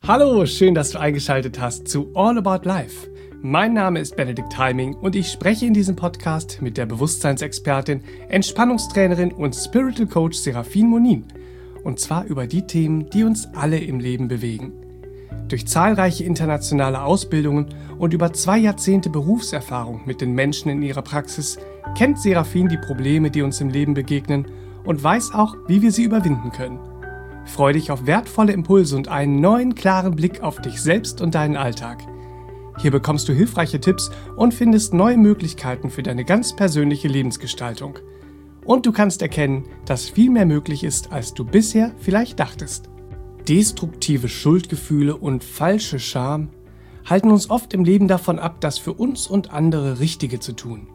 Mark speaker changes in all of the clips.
Speaker 1: Hallo, schön, dass du eingeschaltet hast zu All About Life. Mein Name ist Benedikt Heiming und ich spreche in diesem Podcast mit der Bewusstseinsexpertin, Entspannungstrainerin und Spiritual Coach Serafin Monin. Und zwar über die Themen, die uns alle im Leben bewegen. Durch zahlreiche internationale Ausbildungen und über 2 Jahrzehnte Berufserfahrung mit den Menschen in ihrer Praxis kennt Serafin die Probleme, die uns im Leben begegnen und weiß auch, wie wir sie überwinden können. Freu dich auf wertvolle Impulse und einen neuen, klaren Blick auf dich selbst und deinen Alltag. Hier bekommst du hilfreiche Tipps und findest neue Möglichkeiten für deine ganz persönliche Lebensgestaltung. Und du kannst erkennen, dass viel mehr möglich ist, als du bisher vielleicht dachtest. Destruktive Schuldgefühle und falsche Scham halten uns oft im Leben davon ab, das für uns und andere Richtige zu tun.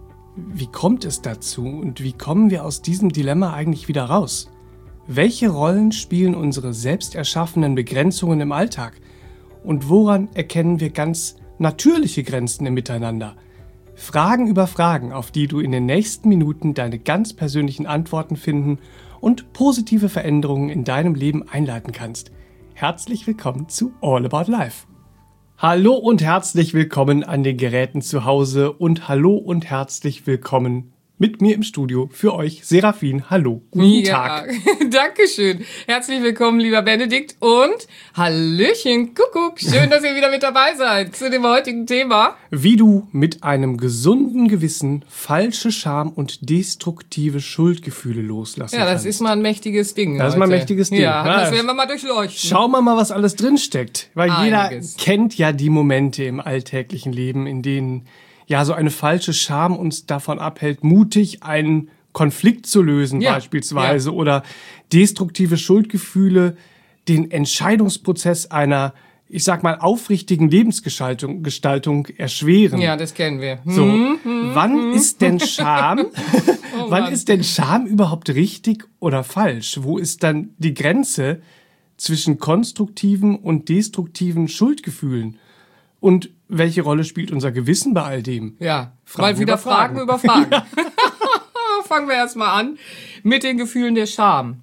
Speaker 1: Wie kommt es dazu und wie kommen wir aus diesem Dilemma eigentlich wieder raus? Welche Rollen spielen unsere selbst erschaffenen Begrenzungen im Alltag? Und woran erkennen wir ganz natürliche Grenzen im Miteinander? Fragen über Fragen, auf die du in den nächsten Minuten deine ganz persönlichen Antworten finden und positive Veränderungen in deinem Leben einleiten kannst. Herzlich willkommen zu All About Life. Hallo und herzlich willkommen an den Geräten zu Hause und hallo und herzlich willkommen mit mir im Studio für euch, Serafin. Hallo, guten Tag.
Speaker 2: Dankeschön. Herzlich willkommen, lieber Benedikt und Hallöchen, Kuckuck. Schön, dass ihr wieder mit dabei seid zu dem heutigen Thema.
Speaker 1: Wie du mit einem gesunden Gewissen falsche Scham und destruktive Schuldgefühle loslassen kannst.
Speaker 2: Ja, das ist mal ein mächtiges Ding.
Speaker 1: Das ist mal ein mächtiges Ding.
Speaker 2: Ja, das werden wir mal durchleuchten.
Speaker 1: Schauen wir mal, was alles drinsteckt. Weil
Speaker 2: Einiges.
Speaker 1: Jeder kennt ja die Momente im alltäglichen Leben, in denen ja so eine falsche Scham uns davon abhält, mutig einen Konflikt zu lösen beispielsweise oder destruktive Schuldgefühle den Entscheidungsprozess einer, ich sag mal, aufrichtigen Lebensgestaltung erschweren.
Speaker 2: Ja, das kennen wir.
Speaker 1: So, wann ist denn Scham? Wann ist denn Scham überhaupt richtig oder falsch? Wo ist dann die Grenze zwischen konstruktiven und destruktiven Schuldgefühlen? Und welche Rolle spielt unser Gewissen bei all dem?
Speaker 2: Ja, mal wieder Fragen über Fragen. Ja. Fangen wir erstmal an mit den Gefühlen der Scham.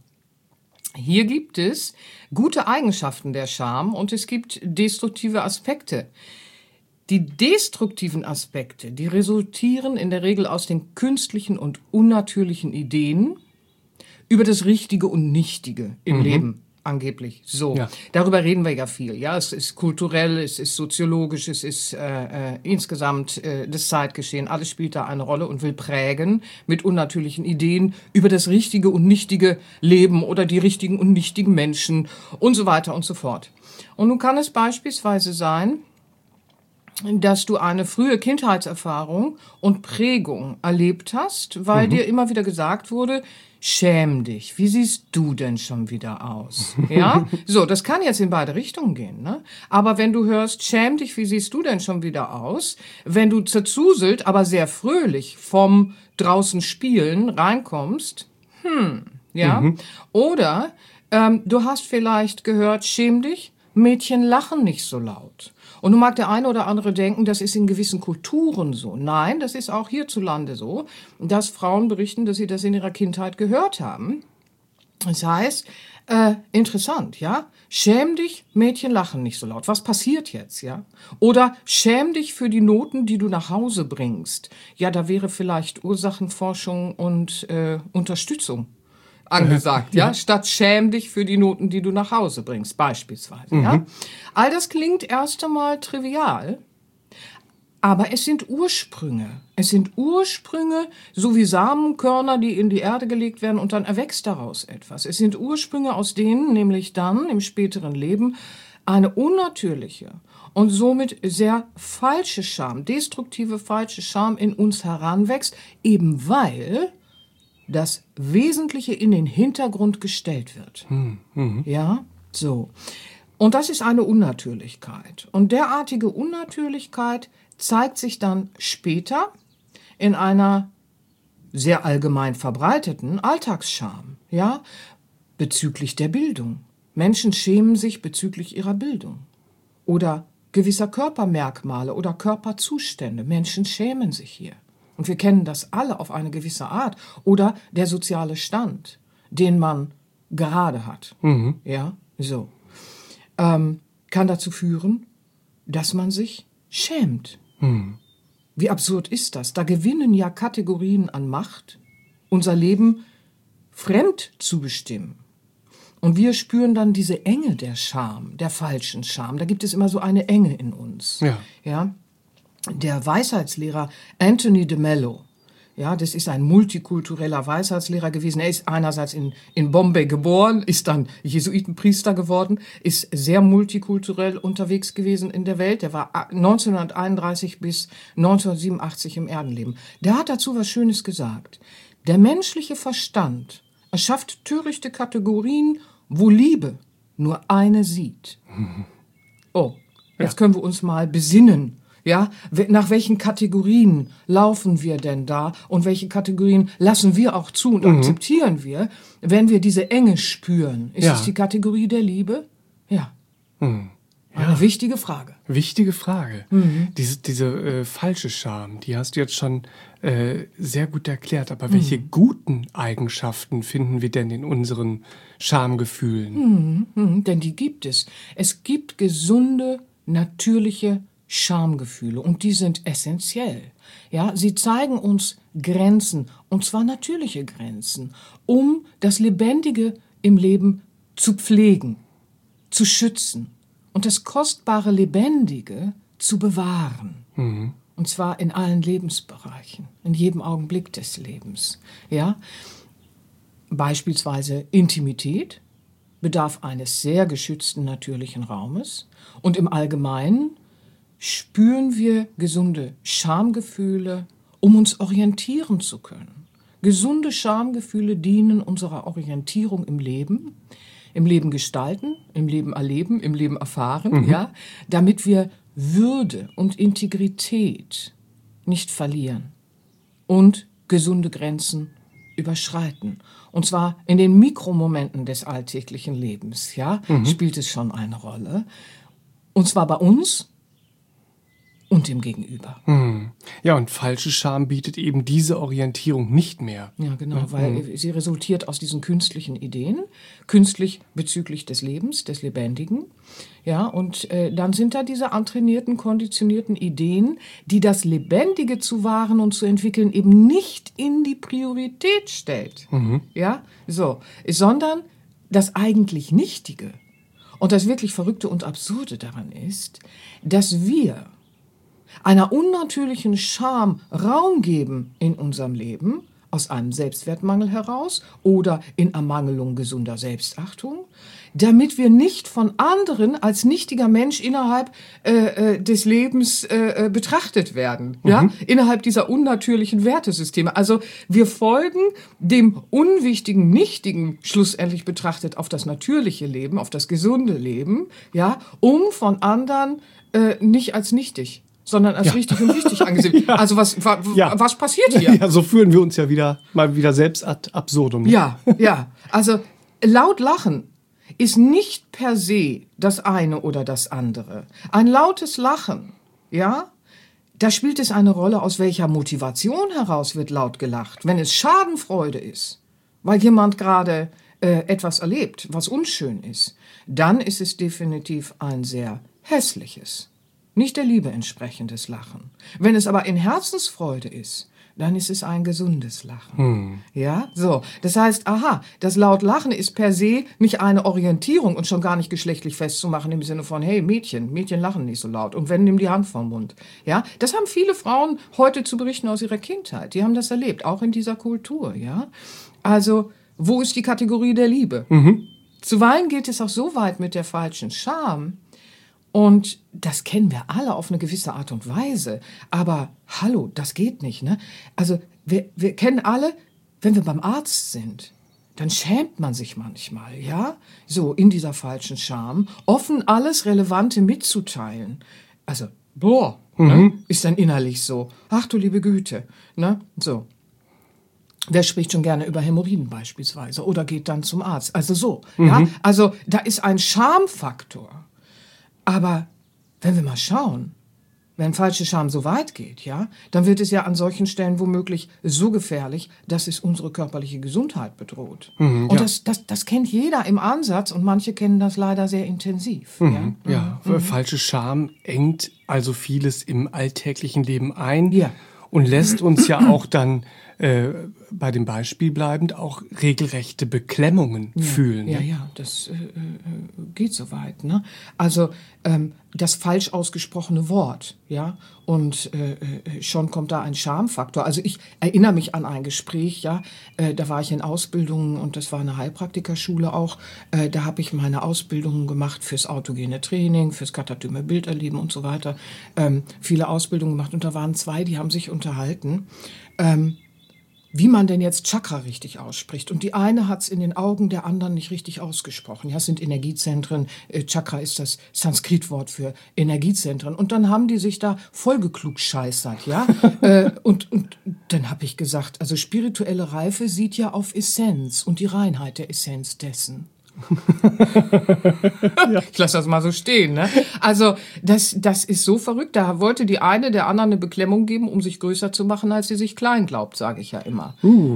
Speaker 2: Hier gibt es gute Eigenschaften der Scham und es gibt destruktive Aspekte. Die destruktiven Aspekte, die resultieren in der Regel aus den künstlichen und unnatürlichen Ideen über das Richtige und Nichtige im Leben. Angeblich. So. Ja. Darüber reden wir ja viel. Ja, es ist kulturell, es ist soziologisch, es ist insgesamt das Zeitgeschehen. Alles spielt da eine Rolle und will prägen mit unnatürlichen Ideen über das richtige und nichtige Leben oder die richtigen und nichtigen Menschen und so weiter und so fort. Und nun kann es beispielsweise sein, dass du eine frühe Kindheitserfahrung und Prägung erlebt hast, weil dir immer wieder gesagt wurde, schäm dich, wie siehst du denn schon wieder aus? Ja, so, das kann jetzt in beide Richtungen gehen, ne? Aber wenn du hörst, schäm dich, wie siehst du denn schon wieder aus? Wenn du zerzuselt, aber sehr fröhlich vom draußen Spielen reinkommst, Oder du hast vielleicht gehört, schäm dich, Mädchen lachen nicht so laut. Und nun mag der eine oder andere denken, das ist in gewissen Kulturen so. Nein, das ist auch hierzulande so, dass Frauen berichten, dass sie das in ihrer Kindheit gehört haben. Das heißt, interessant, ja? Schäm dich, Mädchen lachen nicht so laut. Was passiert jetzt, ja? Oder schäm dich für die Noten, die du nach Hause bringst. Ja, da wäre vielleicht Ursachenforschung und Unterstützung angesagt, ja, statt schäm dich für die Noten, die du nach Hause bringst, beispielsweise, ja. All das klingt erst einmal trivial, aber es sind Ursprünge. Es sind Ursprünge, so wie Samenkörner, die in die Erde gelegt werden und dann erwächst daraus etwas. Es sind Ursprünge, aus denen nämlich dann im späteren Leben eine unnatürliche und somit sehr falsche Scham, destruktive falsche Scham in uns heranwächst, eben weil das Wesentliche in den Hintergrund gestellt wird. Ja, so. Und das ist eine Unnatürlichkeit. Und derartige Unnatürlichkeit zeigt sich dann später in einer sehr allgemein verbreiteten Alltagsscham, ja, bezüglich der Bildung. Menschen schämen sich bezüglich ihrer Bildung oder gewisser Körpermerkmale oder Körperzustände. Menschen schämen sich hier. Und wir kennen das alle auf eine gewisse Art. Oder der soziale Stand, den man gerade hat. Ja, so. kann dazu führen, dass man sich schämt. Wie absurd ist das? Da gewinnen ja Kategorien an Macht, unser Leben fremd zu bestimmen. Und wir spüren dann diese Enge der Scham, der falschen Scham. Da gibt es immer so eine Enge in uns. Ja? Der Weisheitslehrer Anthony de Mello, ja, das ist ein multikultureller Weisheitslehrer gewesen. Er ist einerseits in Bombay geboren, ist dann Jesuitenpriester geworden, ist sehr multikulturell unterwegs gewesen in der Welt. Er war 1931 bis 1987 im Erdenleben. Der hat dazu was Schönes gesagt. Der menschliche Verstand erschafft törichte Kategorien, wo Liebe nur eine sieht. Oh, jetzt können wir uns mal besinnen. Ja, nach welchen Kategorien laufen wir denn da und welche Kategorien lassen wir auch zu und akzeptieren wir, wenn wir diese Enge spüren? Ist es die Kategorie der Liebe? Ja. Eine wichtige Frage.
Speaker 1: Wichtige Frage. Diese falsche Scham, die hast du jetzt schon sehr gut erklärt. Aber welche guten Eigenschaften finden wir denn in unseren Schamgefühlen?
Speaker 2: Denn die gibt es. Es gibt gesunde, natürliche Schamgefühle und die sind essentiell. Ja, sie zeigen uns Grenzen, und zwar natürliche Grenzen, um das Lebendige im Leben zu pflegen, zu schützen und das kostbare Lebendige zu bewahren. Und zwar in allen Lebensbereichen, in jedem Augenblick des Lebens. Ja, beispielsweise Intimität bedarf eines sehr geschützten natürlichen Raumes und im Allgemeinen spüren wir gesunde Schamgefühle, um uns orientieren zu können. Gesunde Schamgefühle dienen unserer Orientierung im Leben gestalten, im Leben erleben, im Leben erfahren, ja, damit wir Würde und Integrität nicht verlieren und gesunde Grenzen überschreiten. Und zwar in den Mikromomenten des alltäglichen Lebens, ja, spielt es schon eine Rolle. Und zwar bei uns und dem Gegenüber.
Speaker 1: Ja, und falsche Scham bietet eben diese Orientierung nicht mehr.
Speaker 2: Ja, genau, weil sie resultiert aus diesen künstlichen Ideen, künstlich bezüglich des Lebens, des Lebendigen. Ja, und dann sind da diese antrainierten, konditionierten Ideen, die das Lebendige zu wahren und zu entwickeln eben nicht in die Priorität stellt. Ja, so, sondern das eigentlich Nichtige. Und das wirklich Verrückte und Absurde daran ist, dass wir einer unnatürlichen Scham Raum geben in unserem Leben, aus einem Selbstwertmangel heraus oder in Ermangelung gesunder Selbstachtung, damit wir nicht von anderen als nichtiger Mensch innerhalb des Lebens betrachtet werden, ja, innerhalb dieser unnatürlichen Wertesysteme. Also wir folgen dem unwichtigen, nichtigen, schlussendlich betrachtet, auf das natürliche Leben, auf das gesunde Leben, ja, um von anderen nicht als nichtig, sondern als richtig und wichtig angesehen. Also was passiert hier?
Speaker 1: Ja, so fühlen wir uns ja mal wieder selbst ad absurdum.
Speaker 2: Ja. Also laut lachen ist nicht per se das eine oder das andere. Ein lautes Lachen, ja, da spielt es eine Rolle, aus welcher Motivation heraus wird laut gelacht. Wenn es Schadenfreude ist, weil jemand gerade etwas erlebt, was unschön ist, dann ist es definitiv ein sehr hässliches, nicht der Liebe entsprechendes Lachen. Wenn es aber in Herzensfreude ist, dann ist es ein gesundes Lachen. Ja, so. Das heißt, das laut Lachen ist per se nicht eine Orientierung und schon gar nicht geschlechtlich festzumachen im Sinne von, hey, Mädchen lachen nicht so laut. Und wenn, nimm die Hand vom Mund. Ja, das haben viele Frauen heute zu berichten aus ihrer Kindheit. Die haben das erlebt, auch in dieser Kultur, ja. Also, wo ist die Kategorie der Liebe? Zuweilen geht es auch so weit mit der falschen Scham, und das kennen wir alle auf eine gewisse Art und Weise. Aber hallo, das geht nicht, ne? Also wir kennen alle, wenn wir beim Arzt sind, dann schämt man sich manchmal, ja? So in dieser falschen Scham, offen alles Relevante mitzuteilen. Also, ne? Ist dann innerlich so. Ach du liebe Güte, ne? So. Wer spricht schon gerne über Hämorrhoiden beispielsweise oder geht dann zum Arzt? Also so, ja? Also da ist ein Schamfaktor. Aber wenn wir mal schauen, Wenn falsche Scham so weit geht, ja, dann wird es ja an solchen Stellen womöglich so gefährlich, dass es unsere körperliche Gesundheit bedroht. Und das kennt jeder im Ansatz und manche kennen das leider sehr intensiv.
Speaker 1: Falsche Scham engt also vieles im alltäglichen Leben ein
Speaker 2: Ja.
Speaker 1: und lässt uns ja auch dann bei dem Beispiel bleibend auch regelrechte Beklemmungen fühlen.
Speaker 2: Ja, das geht so weit. Ne? Also das falsch ausgesprochene Wort, ja, und schon kommt da ein Schamfaktor. Also ich erinnere mich an ein Gespräch, ja, da war ich in Ausbildung und das war eine Heilpraktikerschule auch. Da habe ich meine Ausbildungen gemacht fürs autogene Training, fürs katatyme Bilderleben und so weiter. Viele Ausbildungen gemacht und da waren 2, die haben sich unterhalten. Wie man denn jetzt Chakra richtig ausspricht. Und die eine hat es in den Augen der anderen nicht richtig ausgesprochen. Ja, es sind Energiezentren. Chakra ist das Sanskritwort für Energiezentren. Und dann haben die sich da vollgeklugscheißert, ja. Und dann habe ich gesagt, also spirituelle Reife sieht ja auf Essenz und die Reinheit der Essenz dessen. Ich lasse das mal so stehen, ne? Also das ist so verrückt. Da wollte die eine der anderen eine Beklemmung geben, um sich größer zu machen, als sie sich klein glaubt, sage ich ja immer.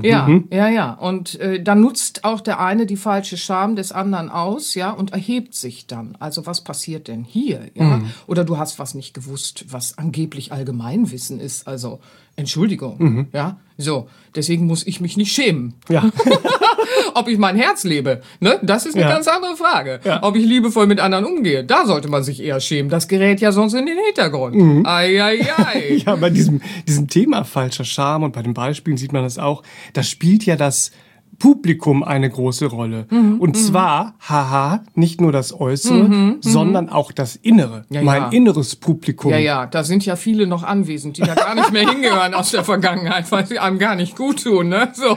Speaker 2: Ja. Und dann nutzt auch der eine die falsche Scham des anderen aus, ja, und erhebt sich dann. Also was passiert denn hier, ja? Oder du hast was nicht gewusst, was angeblich Allgemeinwissen ist. Also Entschuldigung, ja. So, deswegen muss ich mich nicht schämen.
Speaker 1: Ja.
Speaker 2: Ob ich mein Herz lebe, ne? Das ist eine ganz andere Frage. Ja. Ob ich liebevoll mit anderen umgehe, da sollte man sich eher schämen. Das gerät ja sonst in den Hintergrund. Ei.
Speaker 1: Ja, bei diesem Thema falscher Scham und bei den Beispielen sieht man das auch, da spielt ja das Publikum eine große Rolle. Und zwar, nicht nur das Äußere, sondern auch das Innere. Mein inneres Publikum.
Speaker 2: Ja, da sind ja viele noch anwesend, die da gar nicht mehr hingehören aus der Vergangenheit, weil sie einem gar nicht gut tun, ne? So.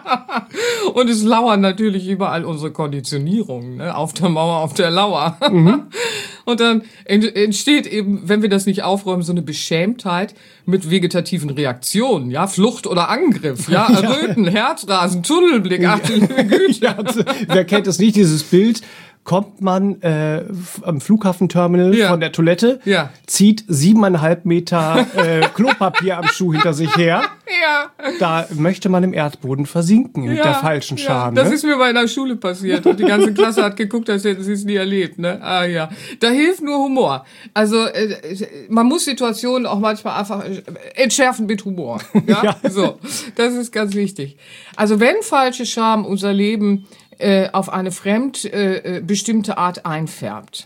Speaker 2: Und es lauern natürlich überall unsere Konditionierungen, ne? Auf der Mauer, auf der Lauer. Und dann entsteht eben, wenn wir das nicht aufräumen, so eine Beschämtheit mit vegetativen Reaktionen, ja, Flucht oder Angriff, ja, Erröten, Herzrasen, Tunnelblick, ach du liebe Güte.
Speaker 1: Wer kennt es nicht, dieses Bild? Kommt man am Flughafenterminal von der Toilette, zieht 7,5 Meter Klopapier am Schuh hinter sich her. Ja. Da möchte man im Erdboden versinken mit der falschen Scham.
Speaker 2: Das ist mir bei einer Schule passiert und die ganze Klasse hat geguckt, als hätten sie es nie erlebt. Ne? Ah ja, da hilft nur Humor. Also man muss Situationen auch manchmal einfach entschärfen mit Humor. Ja? So, das ist ganz wichtig. Also wenn falsche Scham unser Leben auf eine fremdbestimmte Art einfärbt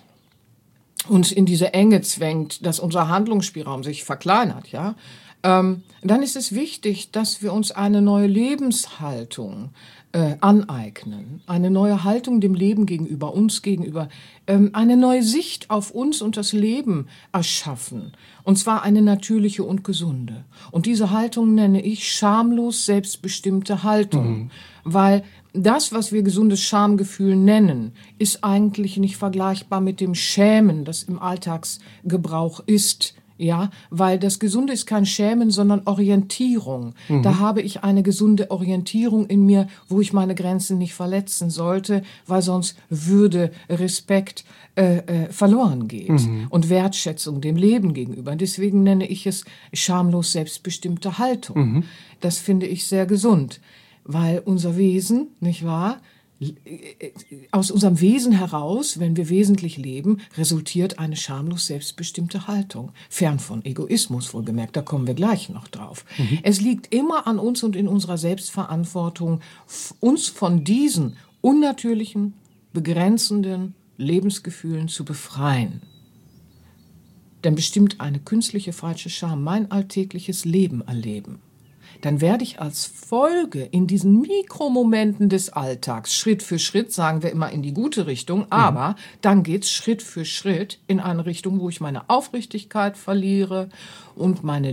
Speaker 2: und in diese Enge zwängt, dass unser Handlungsspielraum sich verkleinert, ja, dann ist es wichtig, dass wir uns eine neue Lebenshaltung aneignen, eine neue Haltung dem Leben gegenüber, uns gegenüber, eine neue Sicht auf uns und das Leben erschaffen, und zwar eine natürliche und gesunde. Und diese Haltung nenne ich schamlos selbstbestimmte Haltung, weil das, was wir gesundes Schamgefühl nennen, ist eigentlich nicht vergleichbar mit dem Schämen, das im Alltagsgebrauch ist. Ja, weil das Gesunde ist kein Schämen, sondern Orientierung. Da habe ich eine gesunde Orientierung in mir, wo ich meine Grenzen nicht verletzen sollte, weil sonst würde Respekt verloren geht und Wertschätzung dem Leben gegenüber. Deswegen nenne ich es schamlos selbstbestimmte Haltung. Das finde ich sehr gesund, weil unser Wesen, nicht wahr? Aus unserem Wesen heraus, wenn wir wesentlich leben, resultiert eine schamlos selbstbestimmte Haltung. Fern von Egoismus, wohlgemerkt, da kommen wir gleich noch drauf. Es liegt immer an uns und in unserer Selbstverantwortung, uns von diesen unnatürlichen, begrenzenden Lebensgefühlen zu befreien. Denn bestimmt eine künstliche falsche Scham mein alltägliches Leben erleben, dann werde ich als Folge in diesen Mikromomenten des Alltags Schritt für Schritt, sagen wir immer in die gute Richtung, aber dann geht's Schritt für Schritt in eine Richtung, wo ich meine Aufrichtigkeit verliere und meine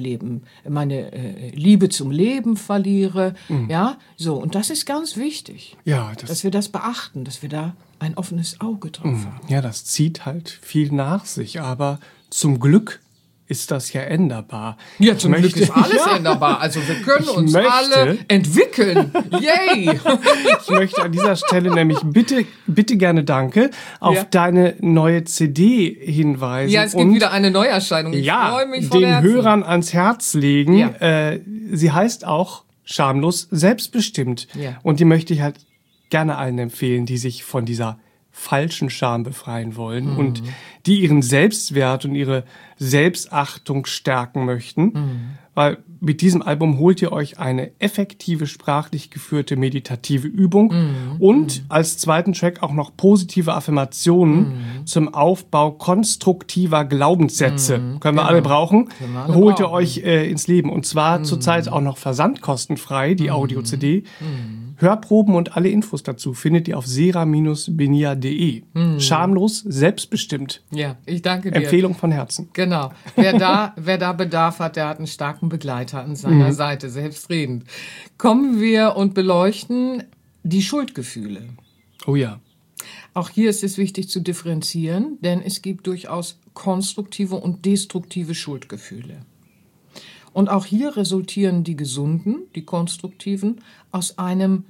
Speaker 2: Liebe zum Leben verliere. Ja, so. Und das ist ganz wichtig, dass wir das beachten, dass wir da ein offenes Auge drauf haben.
Speaker 1: Ja, das zieht halt viel nach sich, aber zum Glück ist das ja änderbar.
Speaker 2: Ja, zum Glück ist alles änderbar. Also wir können uns alle entwickeln. Yay!
Speaker 1: Ich möchte an dieser Stelle nämlich bitte gerne Danke auf deine neue CD hinweisen.
Speaker 2: Ja, es gibt wieder eine Neuerscheinung. Ich freue mich von
Speaker 1: den
Speaker 2: Herzen.
Speaker 1: Hörern ans Herz legen. Ja. Sie heißt auch Schamlos selbstbestimmt.
Speaker 2: Ja.
Speaker 1: Und die möchte ich halt gerne allen empfehlen, die sich von dieser falschen Scham befreien wollen und die ihren Selbstwert und ihre Selbstachtung stärken möchten. Weil mit diesem Album holt ihr euch eine effektive, sprachlich geführte meditative Übung und als zweiten Track auch noch positive Affirmationen zum Aufbau konstruktiver Glaubenssätze. Können wir alle brauchen. Holt ihr euch ins Leben. Und zwar zurzeit auch noch versandkostenfrei, die Audio-CD. Hörproben und alle Infos dazu findet ihr auf sera-benia.de. Schamlos, selbstbestimmt.
Speaker 2: Ja, ich danke dir.
Speaker 1: Empfehlung von Herzen.
Speaker 2: Genau. Wer da Bedarf hat, der hat einen starken Begleiter an seiner Seite, selbstredend. Kommen wir und beleuchten die Schuldgefühle.
Speaker 1: Oh ja.
Speaker 2: Auch hier ist es wichtig zu differenzieren, denn es gibt durchaus konstruktive und destruktive Schuldgefühle. Und auch hier resultieren die gesunden, die konstruktiven, aus einem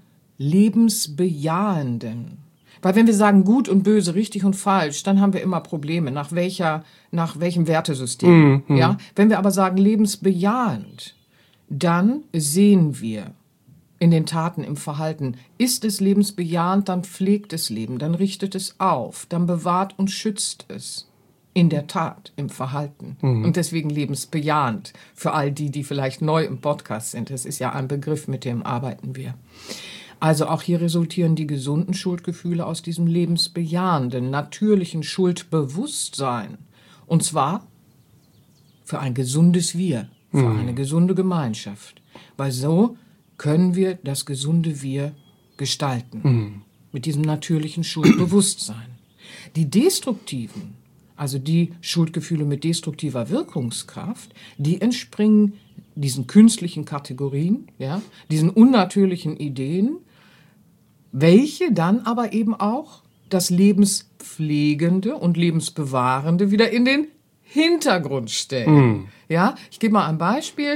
Speaker 2: lebensbejahenden. Weil wenn wir sagen gut und böse, richtig und falsch, dann haben wir immer Probleme. Nach welchem Wertesystem? Ja? Wenn wir aber sagen lebensbejahend, dann sehen wir in den Taten, im Verhalten, ist es lebensbejahend, dann pflegt es Leben, dann richtet es auf, dann bewahrt und schützt es. In der Tat, im Verhalten. Und deswegen lebensbejahend. Für all die vielleicht neu im Podcast sind. Das ist ja ein Begriff, mit dem arbeiten wir. Also auch hier resultieren die gesunden Schuldgefühle aus diesem lebensbejahenden, natürlichen Schuldbewusstsein. Und zwar für ein gesundes Wir, für eine gesunde Gemeinschaft. Weil so können wir das gesunde Wir gestalten. Mit diesem natürlichen Schuldbewusstsein. Die destruktiven, also die Schuldgefühle mit destruktiver Wirkungskraft, die entspringen diesen künstlichen Kategorien, ja, diesen unnatürlichen Ideen, welche dann aber eben auch das Lebenspflegende und Lebensbewahrende wieder in den Hintergrund stellen. Ja, ich gebe mal ein Beispiel.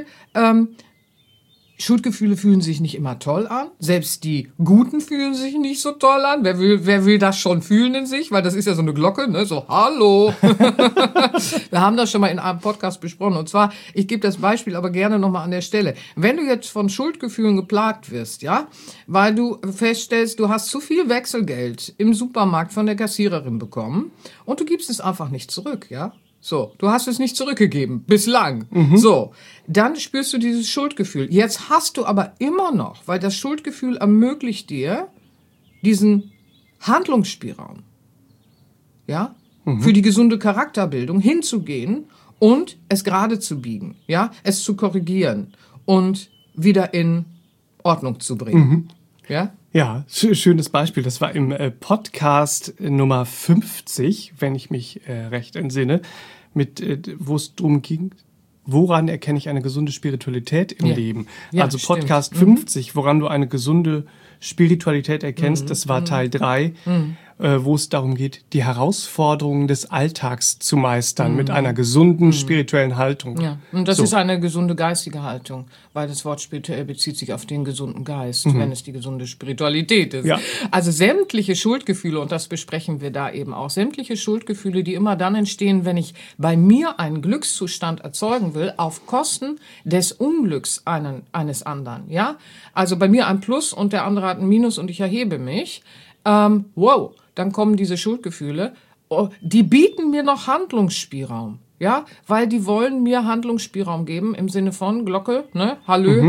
Speaker 2: Schuldgefühle fühlen sich nicht immer toll an. Selbst die Guten fühlen sich nicht so toll an. Wer will das schon fühlen in sich? Weil das ist ja so eine Glocke, ne? So, hallo. Wir haben das schon mal in einem Podcast besprochen. Und zwar, ich gebe das Beispiel aber gerne nochmal an der Stelle. Wenn du jetzt von Schuldgefühlen geplagt wirst, ja, weil du feststellst, du hast zu viel Wechselgeld im Supermarkt von der Kassiererin bekommen und du gibst es einfach nicht zurück, ja. So, du hast es nicht zurückgegeben, bislang. So, dann spürst du dieses Schuldgefühl. Jetzt hast du aber immer noch, weil das Schuldgefühl ermöglicht dir diesen Handlungsspielraum, ja, für die gesunde Charakterbildung hinzugehen und es gerade zu biegen, ja, es zu korrigieren und wieder in Ordnung zu bringen, ja.
Speaker 1: Ja, schönes Beispiel. Das war im Podcast Nummer 50, wenn ich mich recht entsinne, wo es darum ging, woran erkenne ich eine gesunde Spiritualität im Leben?
Speaker 2: Ja,
Speaker 1: also Podcast 50, woran du eine gesunde Spiritualität erkennst, das war Teil 3, wo es darum geht, die Herausforderungen des Alltags zu meistern mit einer gesunden spirituellen Haltung.
Speaker 2: Ja, und das ist eine gesunde geistige Haltung, weil das Wort spirituell bezieht sich auf den gesunden Geist, wenn es die gesunde Spiritualität ist.
Speaker 1: Ja.
Speaker 2: Also sämtliche Schuldgefühle, und das besprechen wir da eben auch, sämtliche Schuldgefühle, die immer dann entstehen, wenn ich bei mir einen Glückszustand erzeugen will, auf Kosten des Unglücks eines anderen. Ja, also bei mir ein Plus und der andere hat ein Minus und ich erhebe mich. Wow, dann kommen diese Schuldgefühle, die bieten mir noch Handlungsspielraum, ja, weil die wollen mir Handlungsspielraum geben im Sinne von Glocke, ne, hallö,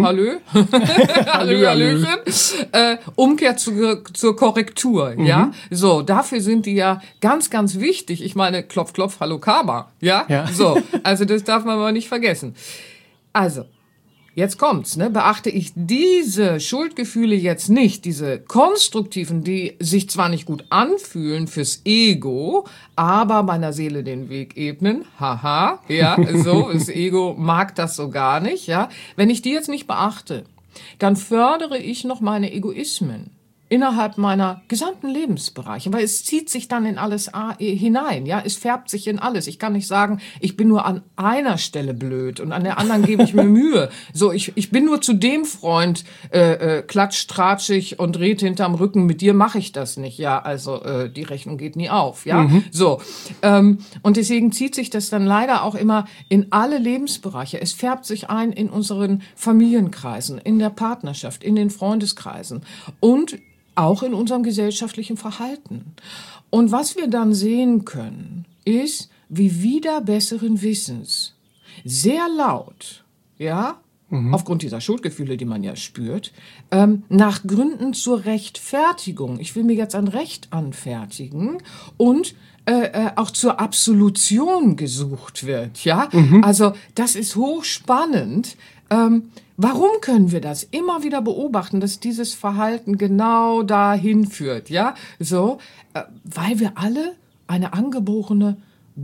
Speaker 2: hallöchen, Umkehr zur Korrektur, ja, so, dafür sind die ja ganz, ganz wichtig. Ich meine, klopf, klopf, hallo Karma, ja, so, also das darf man mal nicht vergessen. Also, jetzt kommt's, ne? Beachte ich diese Schuldgefühle jetzt nicht, diese konstruktiven, die sich zwar nicht gut anfühlen fürs Ego, aber meiner Seele den Weg ebnen, haha, ja, so, das Ego mag das so gar nicht, ja. Wenn ich die jetzt nicht beachte, dann fördere ich noch meine Egoismen, innerhalb meiner gesamten Lebensbereiche, weil es zieht sich dann in alles hinein, ja, es färbt sich in alles. Ich kann nicht sagen, ich bin nur an einer Stelle blöd und an der anderen gebe ich mir Mühe. So, ich bin nur zu dem Freund klatsch-tratschig und red hinterm Rücken, mit dir mache ich das nicht, ja, also die Rechnung geht nie auf, ja, so. Und deswegen zieht sich das dann leider auch immer in alle Lebensbereiche. Es färbt sich ein in unseren Familienkreisen, in der Partnerschaft, in den Freundeskreisen und auch in unserem gesellschaftlichen Verhalten. Und was wir dann sehen können, ist, wie wider besseren Wissens sehr laut, ja, aufgrund dieser Schuldgefühle, die man ja spürt, nach Gründen zur Rechtfertigung, ich will mir jetzt ein Recht anfertigen und auch zur Absolution gesucht wird, ja. Also das ist hochspannend. Warum können wir das immer wieder beobachten, dass dieses Verhalten genau dahin führt, ja? So, weil wir alle eine angeborene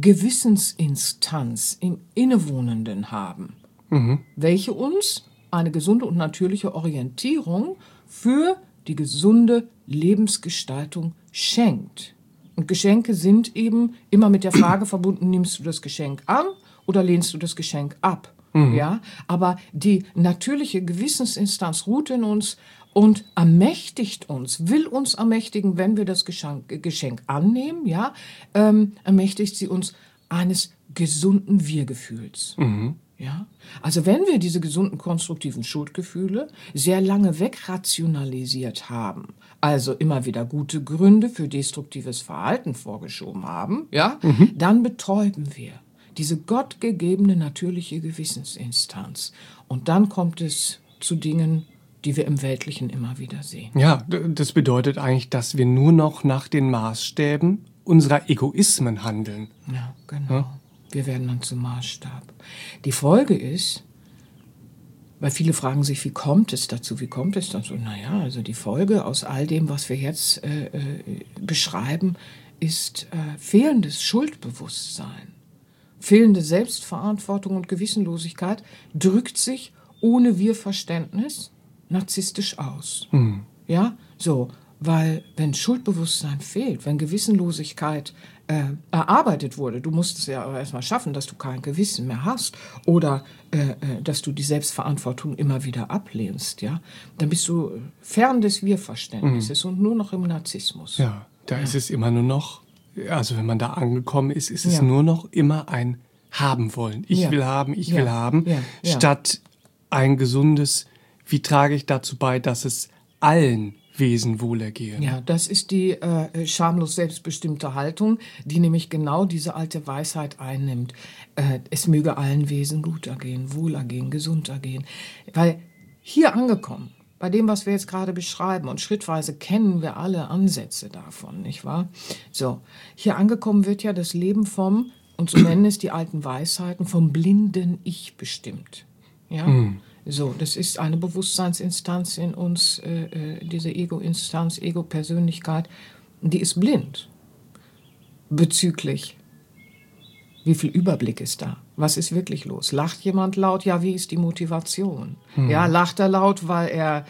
Speaker 2: Gewissensinstanz im Innewohnenden haben, welche uns eine gesunde und natürliche Orientierung für die gesunde Lebensgestaltung schenkt. Und Geschenke sind eben immer mit der Frage verbunden, nimmst du das Geschenk an oder lehnst du das Geschenk ab? Ja, aber die natürliche Gewissensinstanz ruht in uns und ermächtigt uns, will uns ermächtigen, wenn wir das Geschenk annehmen, ja, ermächtigt sie uns eines gesunden Wir-Gefühls. Ja, also wenn wir diese gesunden konstruktiven Schuldgefühle sehr lange wegrationalisiert haben, also immer wieder gute Gründe für destruktives Verhalten vorgeschoben haben, ja, dann betäuben wir diese gottgegebene natürliche Gewissensinstanz. Und dann kommt es zu Dingen, die wir im Weltlichen immer wieder sehen.
Speaker 1: Ja, das bedeutet eigentlich, dass wir nur noch nach den Maßstäben unserer Egoismen handeln.
Speaker 2: Ja, genau. Ja? Wir werden dann zum Maßstab. Die Folge ist, weil viele fragen sich, wie kommt es dazu? Wie kommt es dazu? Naja, also die Folge aus all dem, was wir jetzt beschreiben, ist fehlendes Schuldbewusstsein. Fehlende Selbstverantwortung und Gewissenlosigkeit drückt sich ohne Wir-Verständnis narzisstisch aus. Ja, so, weil wenn Schuldbewusstsein fehlt, wenn Gewissenlosigkeit erarbeitet wurde, du musst es ja erstmal schaffen, dass du kein Gewissen mehr hast oder dass du die Selbstverantwortung immer wieder ablehnst, ja, dann bist du fern des Wir-Verständnisses und nur noch im Narzissmus.
Speaker 1: Ja, da ist es immer nur noch, also wenn man da angekommen ist, ist es nur noch immer ein Haben wollen. Ich will haben, ich will haben, statt ein gesundes, wie trage ich dazu bei, dass es allen Wesen wohlergehen.
Speaker 2: Ja, das ist die schamlos selbstbestimmte Haltung, die nämlich genau diese alte Weisheit einnimmt. Es möge allen Wesen gut ergehen, wohlergehen, gesund ergehen. Weil hier angekommen, bei dem, was wir jetzt gerade beschreiben, und schrittweise kennen wir alle Ansätze davon, nicht wahr? So, hier angekommen wird ja das Leben vom, und so nennen es die alten Weisheiten, vom blinden Ich bestimmt. Ja? So, das ist eine Bewusstseinsinstanz in uns, diese Ego-Instanz, Ego-Persönlichkeit, die ist blind bezüglich, wie viel Überblick ist da? Was ist wirklich los? Lacht jemand laut? Ja, wie ist die Motivation? Ja, lacht er laut, weil er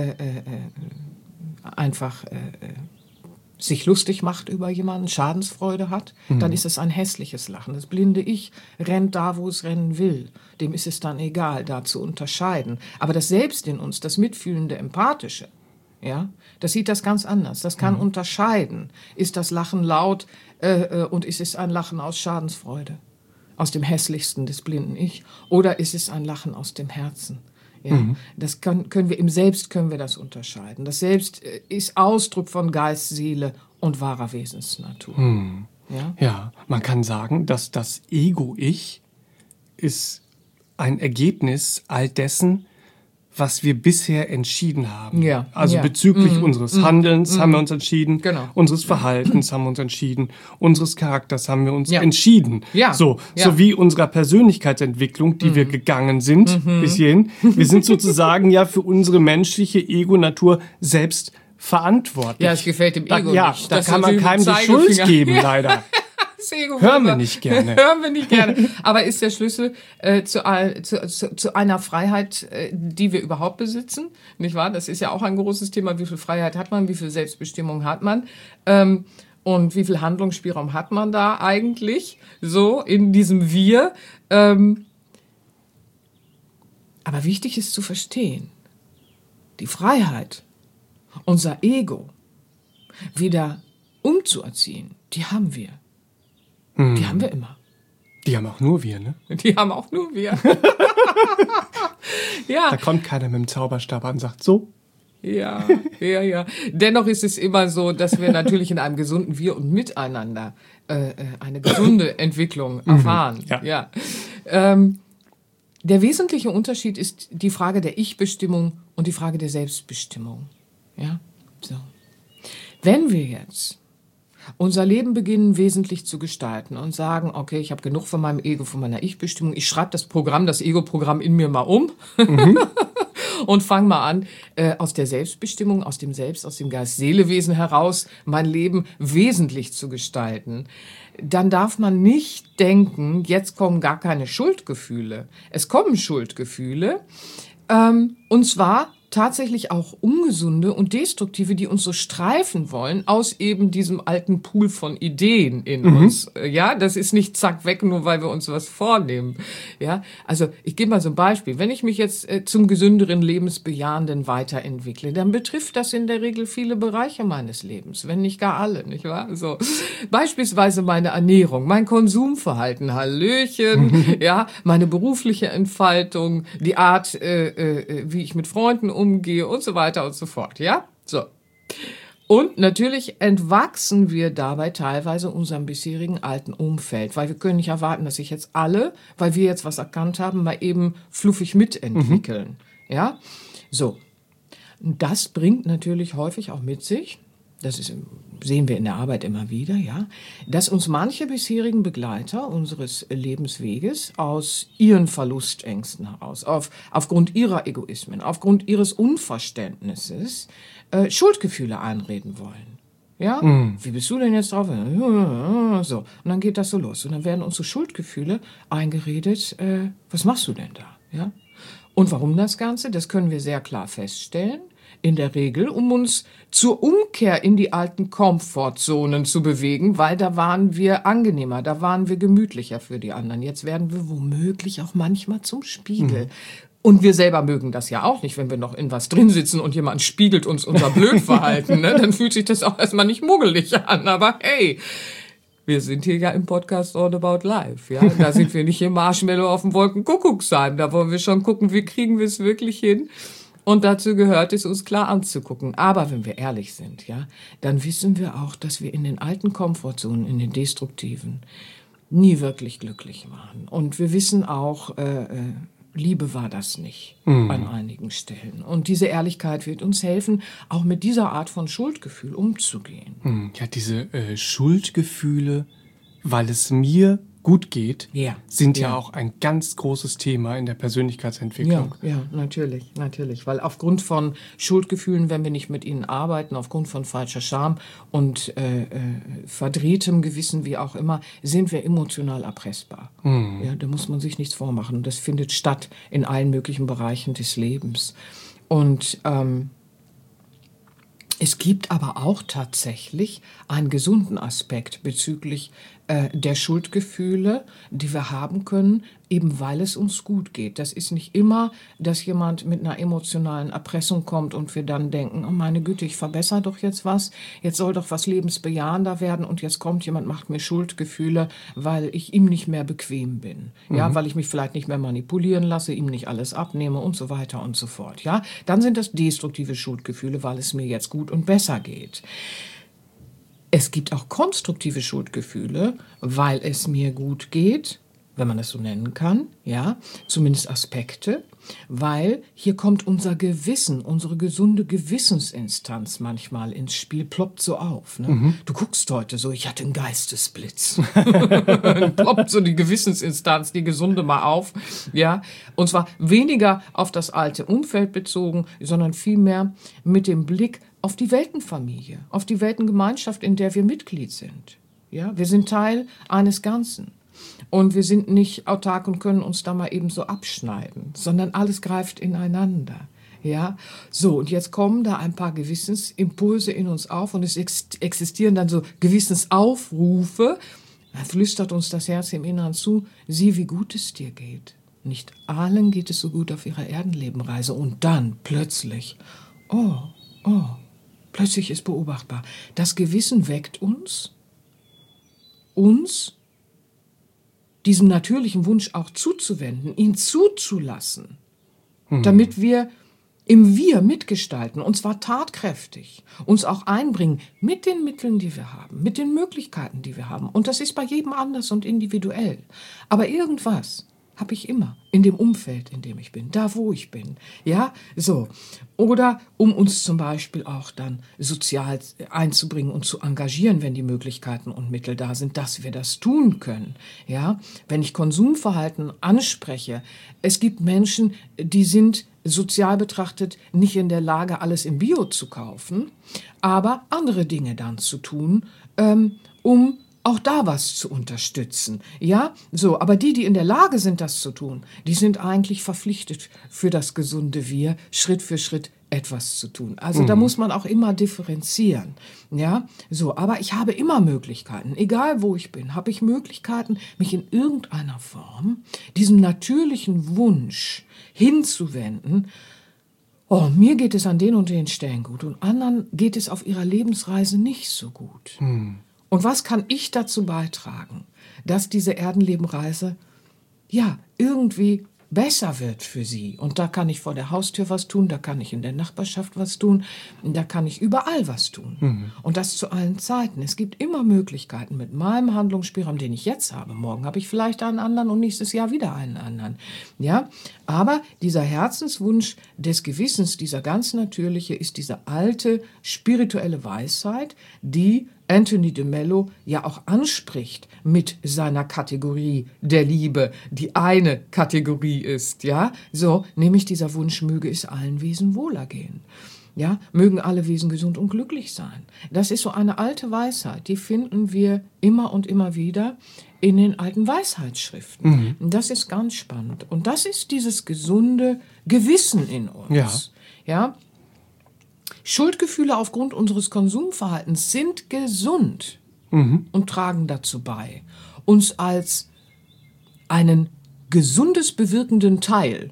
Speaker 2: einfach sich lustig macht über jemanden, Schadensfreude hat? Dann ist es ein hässliches Lachen. Das blinde Ich rennt da, wo es rennen will. Dem ist es dann egal, da zu unterscheiden. Aber das Selbst in uns, das mitfühlende, empathische, ja, das sieht das ganz anders. Das kann unterscheiden. Ist das Lachen laut und ist es ein Lachen aus Schadensfreude, aus dem hässlichsten des blinden Ich, oder ist es ein Lachen aus dem Herzen? Ja, das können wir im Selbst können wir das unterscheiden. Das Selbst ist Ausdruck von Geist, Seele und wahrer Wesensnatur.
Speaker 1: Ja, man kann sagen, dass das Ego-Ich ist ein Ergebnis all dessen, was wir bisher entschieden haben.
Speaker 2: Ja,
Speaker 1: also bezüglich unseres Handelns haben wir uns entschieden, unseres Verhaltens haben wir uns entschieden, unseres Charakters haben wir uns entschieden.
Speaker 2: Ja.
Speaker 1: Sowie unserer Persönlichkeitsentwicklung, die wir gegangen sind bis hierhin. Wir sind sozusagen ja für unsere menschliche Ego-Natur selbst verantwortlich.
Speaker 2: Ja, es gefällt dem Ego nicht.
Speaker 1: Da kann man keinem die Schuld geben, leider.
Speaker 2: Das Ego
Speaker 1: Hören wir nicht gerne.
Speaker 2: Hören wir nicht gerne. Aber ist der Schlüssel zu einer Freiheit, die wir überhaupt besitzen, nicht wahr? Das ist ja auch ein großes Thema. Wie viel Freiheit hat man? Wie viel Selbstbestimmung hat man? Und wie viel Handlungsspielraum hat man da eigentlich? So in diesem Wir. Aber wichtig ist zu verstehen, die Freiheit, unser Ego wieder umzuerziehen, die haben wir. Die haben wir immer.
Speaker 1: Die haben auch nur wir, ne?
Speaker 2: Die haben auch nur wir. Ja.
Speaker 1: Da kommt keiner mit dem Zauberstab an und sagt, so.
Speaker 2: Ja. Dennoch ist es immer so, dass wir natürlich in einem gesunden Wir und Miteinander eine gesunde Entwicklung erfahren. Ja. Der wesentliche Unterschied ist die Frage der Ich-Bestimmung und die Frage der Selbstbestimmung. Ja, so. Wenn wir jetzt unser Leben beginnen wesentlich zu gestalten und sagen, okay, ich habe genug von meinem Ego, von meiner Ich-Bestimmung, ich schreibe das Ego-Programm in mir mal um und fange mal an, aus der Selbstbestimmung, aus dem Selbst, aus dem Geist-Seele-Wesen heraus mein Leben wesentlich zu gestalten, dann darf man nicht denken, jetzt kommen gar keine Schuldgefühle. Es kommen Schuldgefühle, und zwar tatsächlich auch ungesunde und destruktive, die uns so streifen wollen aus eben diesem alten Pool von Ideen in uns. Ja, das ist nicht zack weg, nur weil wir uns was vornehmen. Ja, also ich gebe mal so ein Beispiel. Wenn ich mich jetzt zum gesünderen, lebensbejahenden weiterentwickle, dann betrifft das in der Regel viele Bereiche meines Lebens, wenn nicht gar alle, nicht wahr? So beispielsweise meine Ernährung, mein Konsumverhalten, Hallöchen, ja, meine berufliche Entfaltung, die Art, wie ich mit Freunden umgehe und so weiter und so fort, ja? So. Und natürlich entwachsen wir dabei teilweise unserem bisherigen alten Umfeld, weil wir können nicht erwarten, dass sich jetzt alle, weil wir jetzt was erkannt haben, mal eben fluffig mitentwickeln, ja? So. Das bringt natürlich häufig auch mit sich, sehen wir in der Arbeit immer wieder, ja, dass uns manche bisherigen Begleiter unseres Lebensweges aus ihren Verlustängsten heraus, aufgrund ihrer Egoismen, aufgrund ihres Unverständnisses, Schuldgefühle einreden wollen. Ja, wie bist du denn jetzt drauf? So, und dann geht das so los. Und dann werden uns so Schuldgefühle eingeredet, was machst du denn da? Ja? Und warum das Ganze? Das können wir sehr klar feststellen. In der Regel, um uns zur Umkehr in die alten Komfortzonen zu bewegen, weil da waren wir angenehmer, da waren wir gemütlicher für die anderen. Jetzt werden wir womöglich auch manchmal zum Spiegel. Und wir selber mögen das ja auch nicht, wenn wir noch in was drin sitzen und jemand spiegelt uns unser Blödverhalten. Ne? Dann fühlt sich das auch erstmal nicht muggelig an. Aber hey, wir sind hier ja im Podcast All About Life. Ja? Da sind wir nicht im Marshmallow auf dem Wolkenkuckucksheim. Da wollen wir schon gucken, wie kriegen wir es wirklich hin. Und dazu gehört es, uns klar anzugucken. Aber wenn wir ehrlich sind, ja, dann wissen wir auch, dass wir in den alten Komfortzonen, in den destruktiven, nie wirklich glücklich waren. Und wir wissen auch, Liebe war das nicht an einigen Stellen. Und diese Ehrlichkeit wird uns helfen, auch mit dieser Art von Schuldgefühl umzugehen.
Speaker 1: Ja, diese Schuldgefühle, weil es mir gut geht, sind ja auch ein ganz großes Thema in der Persönlichkeitsentwicklung.
Speaker 2: Ja, natürlich. Weil aufgrund von Schuldgefühlen, wenn wir nicht mit ihnen arbeiten, aufgrund von falscher Scham und verdrehtem Gewissen, wie auch immer, sind wir emotional erpressbar. Ja, da muss man sich nichts vormachen. Das findet statt in allen möglichen Bereichen des Lebens. Und es gibt aber auch tatsächlich einen gesunden Aspekt bezüglich der Schuldgefühle, die wir haben können, eben weil es uns gut geht. Das ist nicht immer, dass jemand mit einer emotionalen Erpressung kommt und wir dann denken, oh meine Güte, ich verbessere doch jetzt was, jetzt soll doch was lebensbejahender werden und jetzt kommt jemand, macht mir Schuldgefühle, weil ich ihm nicht mehr bequem bin. Ja, weil ich mich vielleicht nicht mehr manipulieren lasse, ihm nicht alles abnehme und so weiter und so fort. Ja, dann sind das destruktive Schuldgefühle, weil es mir jetzt gut und besser geht. Es gibt auch konstruktive Schuldgefühle, weil es mir gut geht, wenn man das so nennen kann, ja, zumindest Aspekte, weil hier kommt unser Gewissen, unsere gesunde Gewissensinstanz manchmal ins Spiel, ploppt so auf. Ne? Du guckst heute so, ich hatte einen Geistesblitz. Ploppt so die Gewissensinstanz, die gesunde mal auf, ja, und zwar weniger auf das alte Umfeld bezogen, sondern vielmehr mit dem Blick auf die Weltenfamilie, auf die Weltengemeinschaft, in der wir Mitglied sind. Ja, wir sind Teil eines Ganzen. Und wir sind nicht autark und können uns da mal eben so abschneiden, sondern alles greift ineinander. Ja, so, und jetzt kommen da ein paar Gewissensimpulse in uns auf und es existieren dann so Gewissensaufrufe. Da flüstert uns das Herz im Inneren zu, sieh, wie gut es dir geht. Nicht allen geht es so gut auf ihrer Erdenlebenreise. Und dann plötzlich, plötzlich ist beobachtbar, das Gewissen weckt uns diesem natürlichen Wunsch auch zuzuwenden, ihn zuzulassen, damit wir im Wir mitgestalten, und zwar tatkräftig, uns auch einbringen mit den Mitteln, die wir haben, mit den Möglichkeiten, die wir haben. Und das ist bei jedem anders und individuell. Aber irgendwas habe ich immer in dem Umfeld, in dem ich bin, da wo ich bin. Ja, so. Oder um uns zum Beispiel auch dann sozial einzubringen und zu engagieren, wenn die Möglichkeiten und Mittel da sind, dass wir das tun können. Ja, wenn ich Konsumverhalten anspreche, es gibt Menschen, die sind sozial betrachtet nicht in der Lage, alles im Bio zu kaufen, aber andere Dinge dann zu tun, um auch da was zu unterstützen. Ja, so, aber die in der Lage sind, das zu tun, die sind eigentlich verpflichtet, für das gesunde Wir Schritt für Schritt etwas zu tun. Also da muss man auch immer differenzieren. Ja, so, aber ich habe immer Möglichkeiten, egal wo ich bin, habe ich Möglichkeiten, mich in irgendeiner Form diesem natürlichen Wunsch hinzuwenden. Oh, mir geht es an den und den Stellen gut und anderen geht es auf ihrer Lebensreise nicht so gut. Und was kann ich dazu beitragen, dass diese Erdenlebenreise ja irgendwie besser wird für sie? Und da kann ich vor der Haustür was tun, da kann ich in der Nachbarschaft was tun, da kann ich überall was tun. Und das zu allen Zeiten. Es gibt immer Möglichkeiten mit meinem Handlungsspielraum, den ich jetzt habe. Morgen habe ich vielleicht einen anderen und nächstes Jahr wieder einen anderen. Ja, aber dieser Herzenswunsch des Gewissens, dieser ganz natürliche, ist diese alte spirituelle Weisheit, die Anthony de Mello ja auch anspricht mit seiner Kategorie der Liebe, die eine Kategorie ist, ja, so, nämlich dieser Wunsch, möge es allen Wesen wohlergehen. Ja, mögen alle Wesen gesund und glücklich sein. Das ist so eine alte Weisheit, die finden wir immer und immer wieder in den alten Weisheitsschriften. Das ist ganz spannend. Und das ist dieses gesunde Gewissen in uns. Ja. Schuldgefühle aufgrund unseres Konsumverhaltens sind gesund und tragen dazu bei, uns als einen gesundes bewirkenden Teil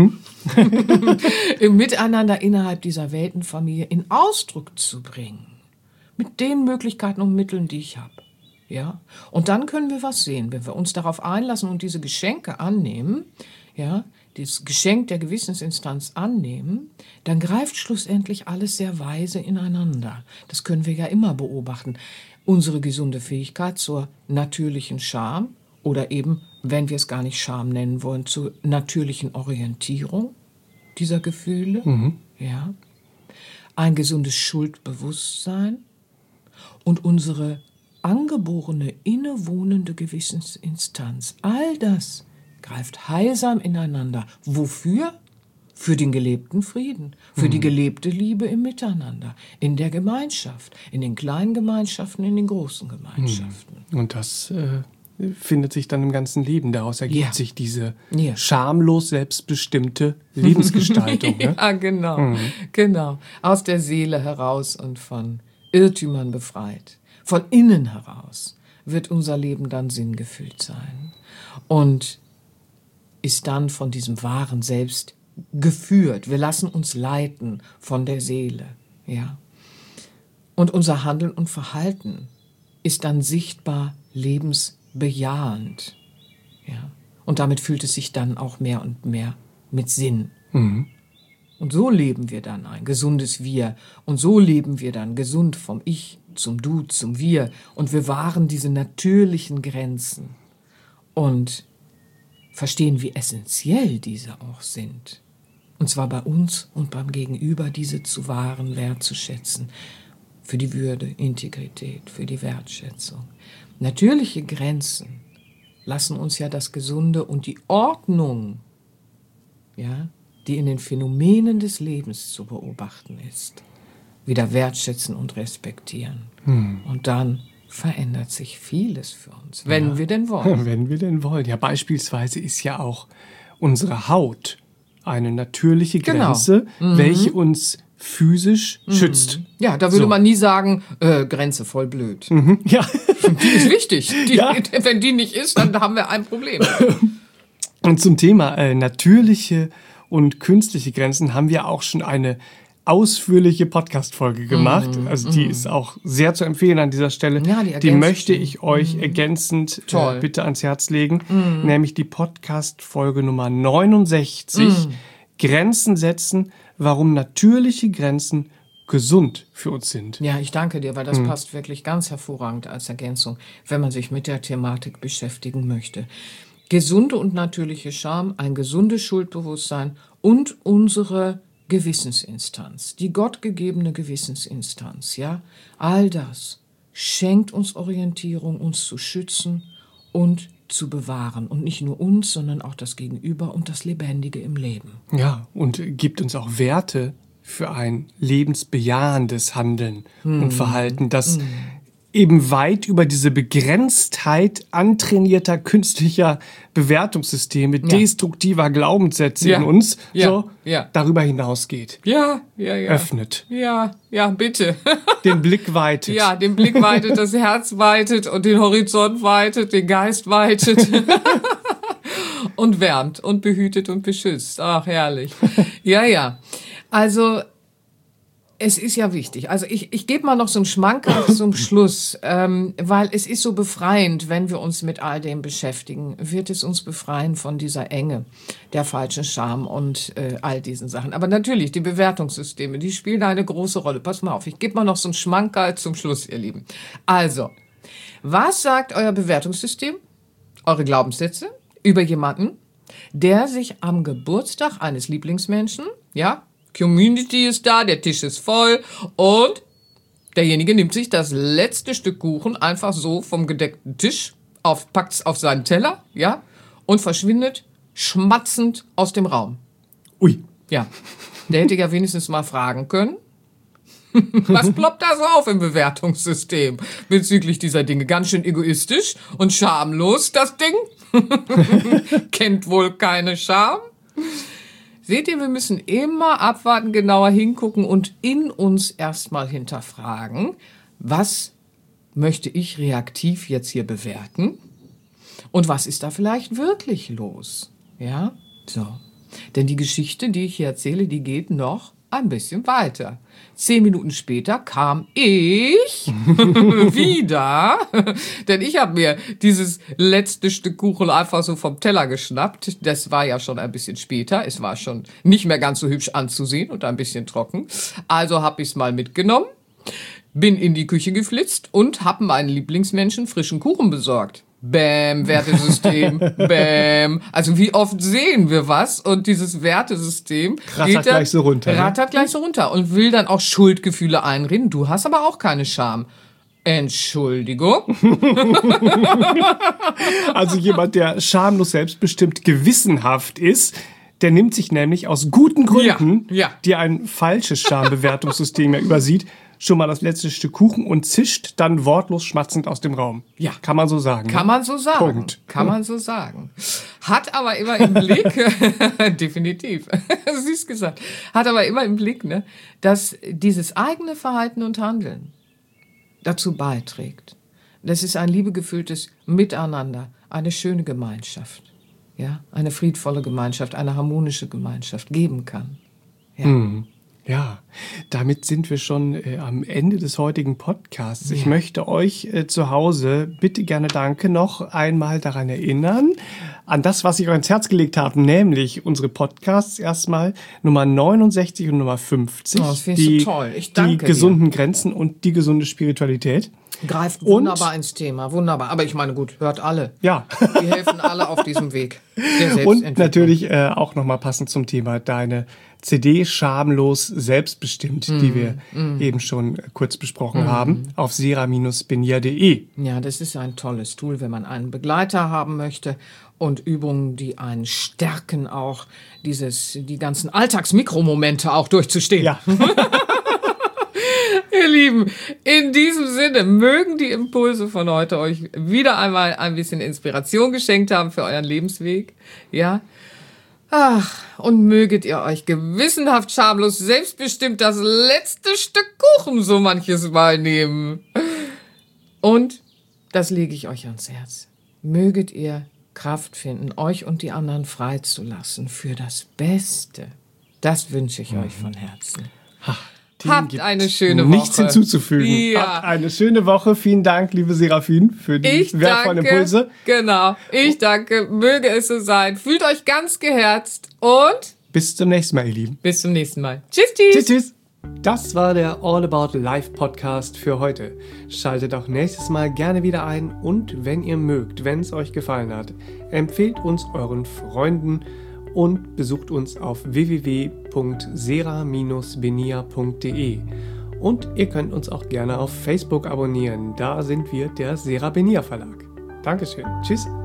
Speaker 2: im Miteinander innerhalb dieser Weltenfamilie in Ausdruck zu bringen. Mit den Möglichkeiten und Mitteln, die ich habe. Ja? Und dann können wir was sehen, wenn wir uns darauf einlassen und diese Geschenke annehmen, ja, das Geschenk der Gewissensinstanz annehmen, dann greift schlussendlich alles sehr weise ineinander. Das können wir ja immer beobachten. Unsere gesunde Fähigkeit zur natürlichen Scham oder eben, wenn wir es gar nicht Scham nennen wollen, zur natürlichen Orientierung dieser Gefühle. Ja. Ein gesundes Schuldbewusstsein und unsere angeborene, innewohnende Gewissensinstanz. All das greift heilsam ineinander. Wofür? Für den gelebten Frieden, für die gelebte Liebe im Miteinander, in der Gemeinschaft, in den kleinen Gemeinschaften, in den großen Gemeinschaften.
Speaker 1: Und das findet sich dann im ganzen Leben. Daraus ergibt sich diese
Speaker 2: Ja.
Speaker 1: schamlos selbstbestimmte Lebensgestaltung. Ne?
Speaker 2: Ja, genau, genau. Aus der Seele heraus und von Irrtümern befreit. Von innen heraus wird unser Leben dann sinngefüllt sein. Und ist dann von diesem wahren Selbst geführt. Wir lassen uns leiten von der Seele. Ja. Und unser Handeln und Verhalten ist dann sichtbar lebensbejahend. Ja. Und damit fühlt es sich dann auch mehr und mehr mit Sinn. Und so leben wir dann ein gesundes Wir. Und so leben wir dann gesund vom Ich zum Du, zum Wir. Und wir wahren diese natürlichen Grenzen. Und verstehen, wie essentiell diese auch sind. Und zwar bei uns und beim Gegenüber, diese zu wahren, wertzuschätzen. Für die Würde, Integrität, für die Wertschätzung. Natürliche Grenzen lassen uns ja das Gesunde und die Ordnung, ja, die in den Phänomenen des Lebens zu beobachten ist, wieder wertschätzen und respektieren. Und dann verändert sich vieles für uns, wenn wir denn wollen.
Speaker 1: Wenn wir denn wollen. Ja, beispielsweise ist ja auch unsere Haut eine natürliche Grenze, welche uns physisch schützt.
Speaker 2: Ja, da würde man nie sagen, Grenze voll blöd.
Speaker 1: Ja.
Speaker 2: Die ist wichtig. Wenn die nicht ist, dann haben wir ein Problem.
Speaker 1: Und zum Thema natürliche und künstliche Grenzen haben wir auch schon eine ausführliche Podcast-Folge gemacht. Also die ist auch sehr zu empfehlen an dieser Stelle.
Speaker 2: Ja,
Speaker 1: die möchte ich euch ergänzend bitte ans Herz legen. Nämlich die Podcast-Folge Nummer 69. Grenzen setzen, warum natürliche Grenzen gesund für uns sind.
Speaker 2: Ja, ich danke dir, weil das passt wirklich ganz hervorragend als Ergänzung, wenn man sich mit der Thematik beschäftigen möchte. Gesunde und natürliche Scham, ein gesundes Schuldbewusstsein und unsere Gewissensinstanz, die gottgegebene Gewissensinstanz, ja, all das schenkt uns Orientierung, uns zu schützen und zu bewahren. Und nicht nur uns, sondern auch das Gegenüber und das Lebendige im Leben.
Speaker 1: Ja, und gibt uns auch Werte für ein lebensbejahendes Handeln und Verhalten, das eben weit über diese Begrenztheit antrainierter künstlicher Bewertungssysteme, destruktiver Glaubenssätze in uns darüber hinausgeht.
Speaker 2: Ja.
Speaker 1: Öffnet.
Speaker 2: Ja, bitte.
Speaker 1: Den Blick weitet.
Speaker 2: Ja, den Blick weitet, das Herz weitet und den Horizont weitet, den Geist weitet. Und wärmt und behütet und beschützt. Ach, herrlich. Ja. Also, es ist ja wichtig. Also ich gebe mal noch so einen Schmankerl zum Schluss, weil es ist so befreiend, wenn wir uns mit all dem beschäftigen, wird es uns befreien von dieser Enge, der falschen Scham und all diesen Sachen. Aber natürlich, die Bewertungssysteme, die spielen eine große Rolle. Pass mal auf, ich gebe mal noch so einen Schmankerl zum Schluss, ihr Lieben. Also, was sagt euer Bewertungssystem, eure Glaubenssätze über jemanden, der sich am Geburtstag eines Lieblingsmenschen, Community ist da, der Tisch ist voll und derjenige nimmt sich das letzte Stück Kuchen einfach so vom gedeckten Tisch, packt's auf seinen Teller, und verschwindet schmatzend aus dem Raum.
Speaker 1: Ui.
Speaker 2: Ja, der hätte ja wenigstens mal fragen können. Was ploppt da so auf im Bewertungssystem bezüglich dieser Dinge? Ganz schön egoistisch und schamlos, das Ding. Kennt wohl keine Scham. Seht ihr, wir müssen immer abwarten, genauer hingucken und in uns erstmal hinterfragen, was möchte ich reaktiv jetzt hier bewerten und was ist da vielleicht wirklich los? Ja, so. Denn die Geschichte, die ich hier erzähle, die geht noch ein bisschen weiter. 10 Minuten später kam ich wieder, denn ich habe mir dieses letzte Stück Kuchen einfach so vom Teller geschnappt. Das war ja schon ein bisschen später. Es war schon nicht mehr ganz so hübsch anzusehen und ein bisschen trocken. Also habe ich es mal mitgenommen, bin in die Küche geflitzt und habe meinen Lieblingsmenschen frischen Kuchen besorgt. Bäm, Wertesystem, bäm. Also wie oft sehen wir was und dieses Wertesystem
Speaker 1: rattert gleich so runter.
Speaker 2: Rattert gleich so runter und will dann auch Schuldgefühle einreden. Du hast aber auch keine Scham. Entschuldigung.
Speaker 1: Also jemand, der schamlos selbstbestimmt gewissenhaft ist, der nimmt sich nämlich aus guten Gründen, die ein falsches Schambewertungssystem übersieht, schon mal das letzte Stück Kuchen und zischt dann wortlos schmatzend aus dem Raum.
Speaker 2: Ja.
Speaker 1: Kann man so sagen.
Speaker 2: Kann man so sagen.
Speaker 1: Punkt.
Speaker 2: Kann man so sagen. Hat aber immer im Blick, definitiv, süß gesagt, hat aber immer im Blick, dass dieses eigene Verhalten und Handeln dazu beiträgt. Das ist ein liebegefülltes Miteinander, eine schöne Gemeinschaft, eine friedvolle Gemeinschaft, eine harmonische Gemeinschaft geben kann. Ja.
Speaker 1: Ja, damit sind wir schon am Ende des heutigen Podcasts. Ich möchte euch zu Hause bitte gerne noch einmal daran erinnern, an das, was ich euch ins Herz gelegt habe, nämlich unsere Podcasts erstmal Nummer 69 und Nummer 50.
Speaker 2: Oh, das findest du toll. Ich danke
Speaker 1: die gesunden Grenzen und die gesunde Spiritualität.
Speaker 2: Greift wunderbar ins Thema, wunderbar. Aber ich meine, gut, hört alle.
Speaker 1: Ja.
Speaker 2: Die helfen alle auf diesem Weg der Selbstentwicklung.
Speaker 1: Und natürlich auch nochmal passend zum Thema deine CD Schamlos Selbstbestimmt, die wir eben schon kurz besprochen haben, auf sera-benia.de.
Speaker 2: Ja, das ist ein tolles Tool, wenn man einen Begleiter haben möchte und Übungen, die einen stärken, auch die ganzen Alltagsmikromomente auch durchzustehen.
Speaker 1: Ja.
Speaker 2: Ihr Lieben, in diesem Sinne mögen die Impulse von heute euch wieder einmal ein bisschen Inspiration geschenkt haben für euren Lebensweg. Ja. Ach, und möget ihr euch gewissenhaft, schamlos, selbstbestimmt das letzte Stück Kuchen so manches Mal nehmen. Und das lege ich euch ans Herz. Möget ihr Kraft finden, euch und die anderen freizulassen für das Beste. Das wünsche ich euch von Herzen. Habt eine schöne Woche.
Speaker 1: Nichts hinzuzufügen.
Speaker 2: Ja.
Speaker 1: Habt eine schöne Woche. Vielen Dank, liebe Serafin, für die wertvollen Impulse.
Speaker 2: Genau. Ich danke. Möge es so sein. Fühlt euch ganz geherzt und
Speaker 1: bis zum nächsten Mal, ihr Lieben.
Speaker 2: Bis zum nächsten Mal. Tschüss, tschüss.
Speaker 1: Tschüss, tschüss. Das war der All About Life Podcast für heute. Schaltet auch nächstes Mal gerne wieder ein und wenn ihr mögt, wenn es euch gefallen hat, empfehlt uns euren Freunden und besucht uns auf www.sera-benia.de. Und ihr könnt uns auch gerne auf Facebook abonnieren. Da sind wir der Sera Benia Verlag. Dankeschön. Tschüss.